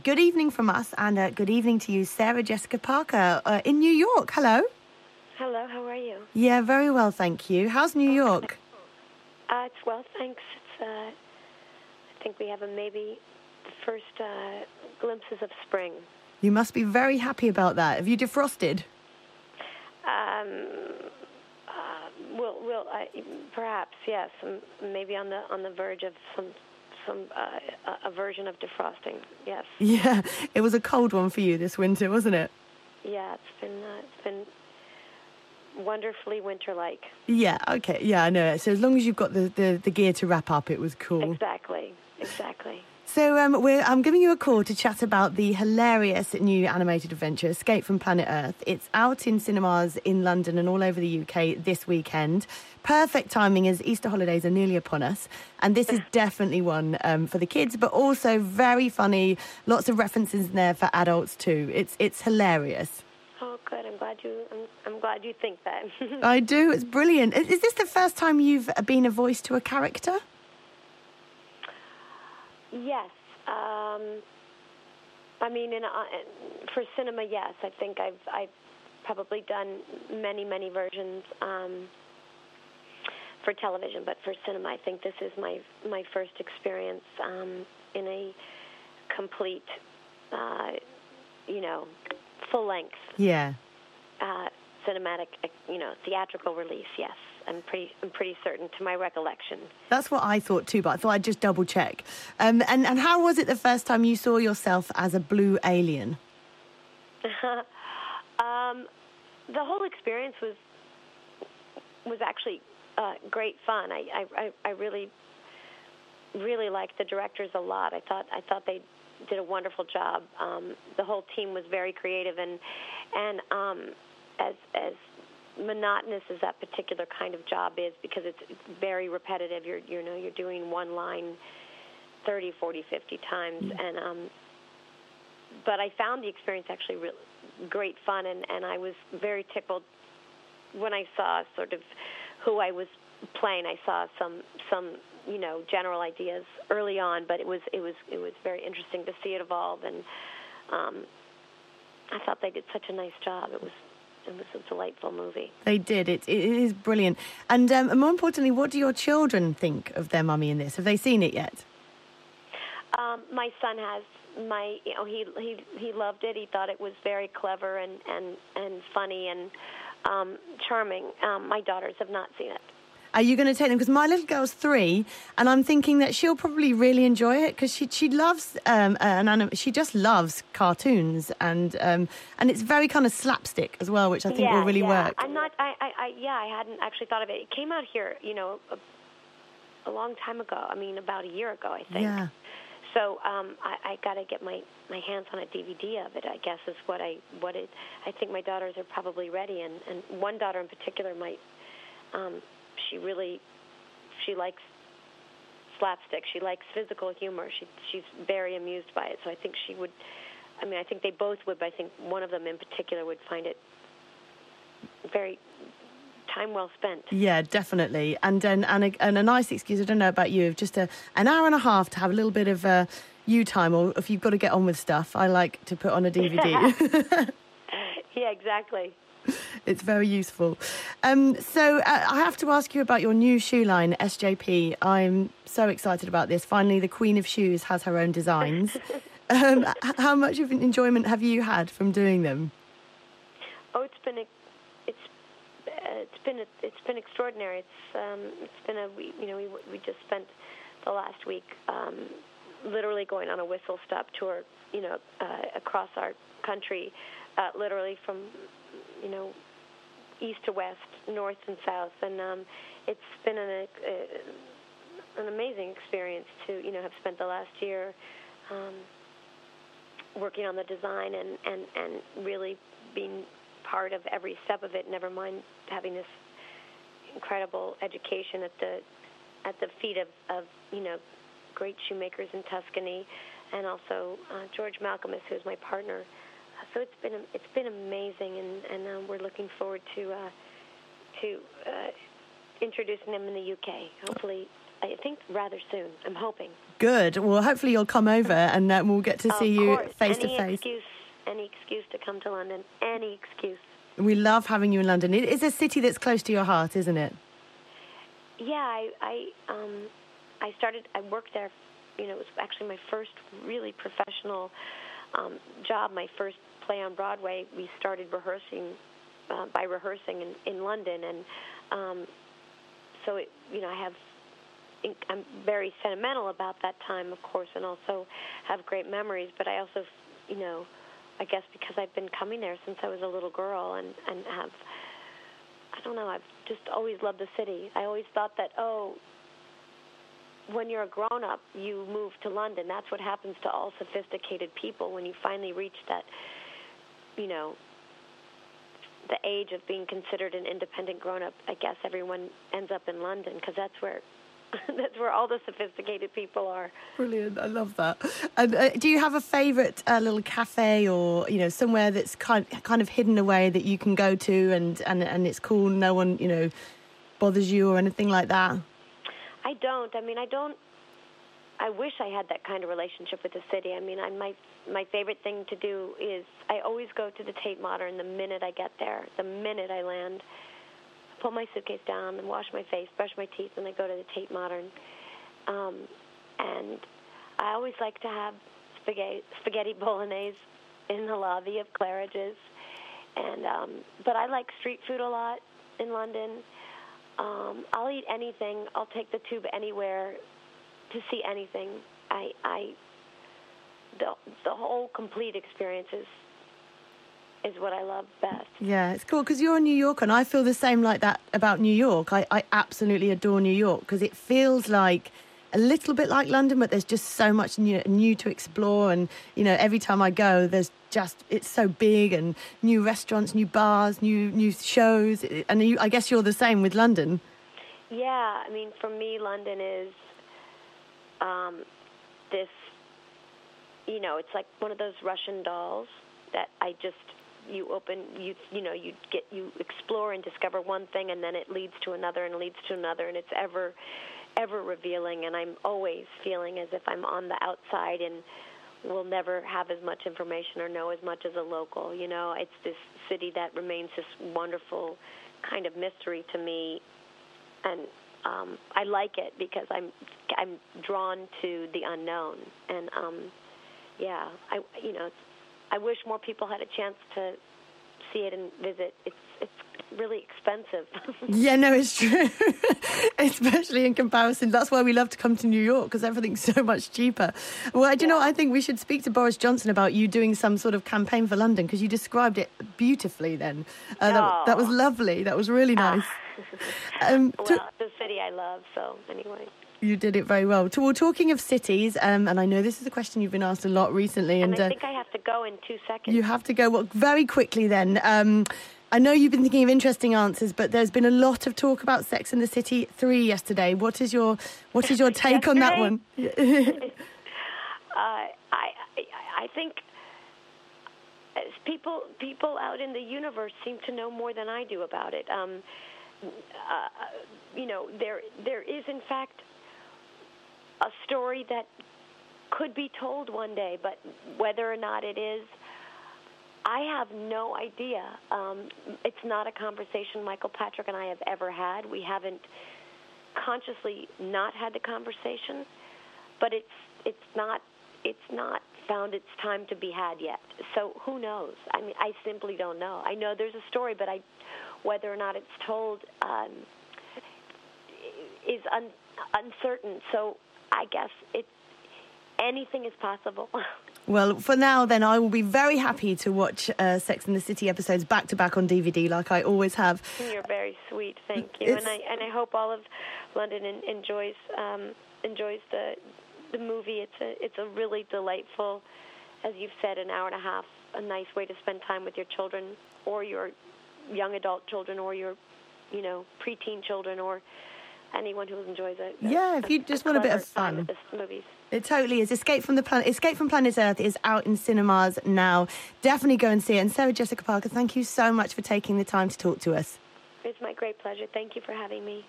Good evening from us, and good evening to you, Sarah Jessica Parker, in New York. Hello. Hello, how are you? Yeah, very well, thank you. How's New York? It's well, thanks. I think we have maybe the first glimpses of spring. You must be very happy about that. Have you defrosted? Perhaps, yes. Maybe on the verge of a version of defrosting. Yes. Yeah, it was a cold one for you this winter, wasn't it? Yeah, it's been wonderfully winter-like. Yeah. Okay. Yeah, I know. So as long as you've got the gear to wrap up, it was cool. Exactly. So I'm giving you a call to chat about the hilarious new animated adventure, Escape from Planet Earth. It's out in cinemas in London and all over the UK this weekend. Perfect timing as Easter holidays are nearly upon us. And this is definitely one for the kids, but also very funny. Lots of references in there for adults too. It's hilarious. Oh, good. I'm glad you think that. I do. It's brilliant. Is this the first time you've been a voice to a character? Yes. For cinema, yes. I think I've probably done many versions for television, but for cinema, I think this is my first experience in a complete, full length. Yeah. Cinematic, theatrical release. Yes. I'm pretty certain, to my recollection. That's what I thought too, but I thought I'd just double check. And how was it the first time you saw yourself as a blue alien? The whole experience was actually great fun. I really liked the directors a lot. I thought they did a wonderful job. The whole team was very creative, and as monotonous as that particular kind of job is, because it's very repetitive. You're doing one line 30, 40, 50 times, and but I found the experience actually really great fun, and I was very tickled when I saw sort of who I was playing. I saw some general ideas early on, but it was very interesting to see it evolve, and I thought they did such a nice job. It was a delightful movie. They did. It is brilliant. And more importantly, what do your children think of their mummy in this? Have they seen it yet? My son has. He loved it. He thought it was very clever and funny and charming. My daughters have not seen it. Are you going to take them? Because my little girl's 3, and I'm thinking that she'll probably really enjoy it because she loves she just loves cartoons, and it's very kind of slapstick as well, which I think will really work. I hadn't actually thought of it. It came out here, a long time ago. I mean, about a year ago, I think. Yeah. So I got to get my hands on a DVD of it, I guess, is I think my daughters are probably ready, and one daughter in particular might. She likes slapstick. She likes physical humor. She's very amused by it. So I think she would. I mean, I think they both would. But I think one of them in particular would find it very time well spent. Yeah, definitely. And a nice excuse. I don't know about you, of just an hour and a half to have a little bit of you time, or if you've got to get on with stuff, I like to put on a DVD. Yeah, exactly. It's very useful. So I have to ask you about your new shoe line, SJP. I'm so excited about this. Finally, the Queen of Shoes has her own designs. How much of an enjoyment have you had from doing them? Oh, it's been extraordinary. We just spent the last week literally going on a whistle stop tour, across our country, literally from east to west, north and south, and it's been an amazing experience to have spent the last year working on the design and really being part of every step of it. Never mind having this incredible education at the feet of great shoemakers in Tuscany, and also George Malcolmus, who's my partner. So it's been amazing, and we're looking forward to introducing them in the UK. Hopefully I think rather soon. I'm hoping. Good. Well, hopefully you'll come over and we'll get to see you face to face. Any excuse to come to London. Any excuse. We love having you in London. It is a city that's close to your heart, isn't it? Yeah, I worked there. You know, it was actually my first really professional job, my first play on Broadway. We started rehearsing by rehearsing in London, and so it, you know, I'm very sentimental about that time, of course, and also have great memories. But I also, you know, I guess because I've been coming there since I was a little girl, and have, I don't know, I've just always loved the city. I always thought that, when you're a grown-up, you move to London. That's what happens to all sophisticated people when you finally reach that, you know, the age of being considered an independent grown-up. I guess everyone ends up in London because that's where all the sophisticated people are. Brilliant. I love that. And do you have a favourite little cafe or, you know, somewhere that's kind of hidden away that you can go to and it's cool, no one, you know, bothers you or anything like that? I don't. I mean, I wish I had that kind of relationship with the city. I mean, my favorite thing to do is I always go to the Tate Modern the minute I get there, the minute I land. Pull my suitcase down and wash my face, brush my teeth, and I go to the Tate Modern. And I always like to have spaghetti bolognese in the lobby of Claridge's. And but I like street food a lot in London. I'll eat anything. I'll take the tube anywhere to see anything. The whole complete experience is what I love best. Yeah, it's cool because you're in New York, and I feel the same like that about New York. I absolutely adore New York because it feels like a little bit like London, but there's just so much new to explore. And, you know, every time I go, it's so big, and new restaurants, new bars, new shows. And I guess you're the same with London. Yeah, I mean, for me, London is this, you know, it's like one of those Russian dolls that you open, you explore and discover one thing, and then it leads to another and leads to another, and it's ever revealing, and I'm always feeling as if I'm on the outside and will never have as much information or know as much as a local. You know, it's this city that remains this wonderful kind of mystery to me, and I like it because I'm drawn to the unknown, and I wish more people had a chance to see it and visit. It's really expensive. Yeah, no, it's true. Especially in comparison. That's why we love to come to New York, because everything's so much cheaper. Well, do you know, I think we should speak to Boris Johnson about you doing some sort of campaign for London, because you described it beautifully then. That was lovely. That was really nice. Well, it's a city I love, so anyway. You did it very well. Well, talking of cities, and I know this is a question you've been asked a lot recently. And I think I have to go in 2 seconds. You have to go. Well, very quickly then. I know you've been thinking of interesting answers, but there's been a lot of talk about Sex and the City 3 yesterday. What is your take on that one? I think people out in the universe seem to know more than I do about it. You know, there is in fact a story that could be told one day, but whether or not it is, I have no idea. It's not a conversation Michael Patrick and I have ever had. We haven't consciously not had the conversation, but it's not found its time to be had yet. So who knows? I mean, I simply don't know. I know there's a story, but whether or not it's told is uncertain. So I guess anything is possible. Well, for now, then, I will be very happy to watch Sex and the City episodes back-to-back on DVD, like I always have. You're very sweet, thank you. And I hope all of London enjoys the movie. It's a really delightful, as you've said, an hour and a half, a nice way to spend time with your children, or your young adult children, or your, you know, preteen children, or anyone who enjoys it. Yeah, if you just want a bit of fun. Movies. It totally is. Escape from Planet Earth is out in cinemas now. Definitely go and see it. And Sarah Jessica Parker, thank you so much for taking the time to talk to us. It's my great pleasure. Thank you for having me.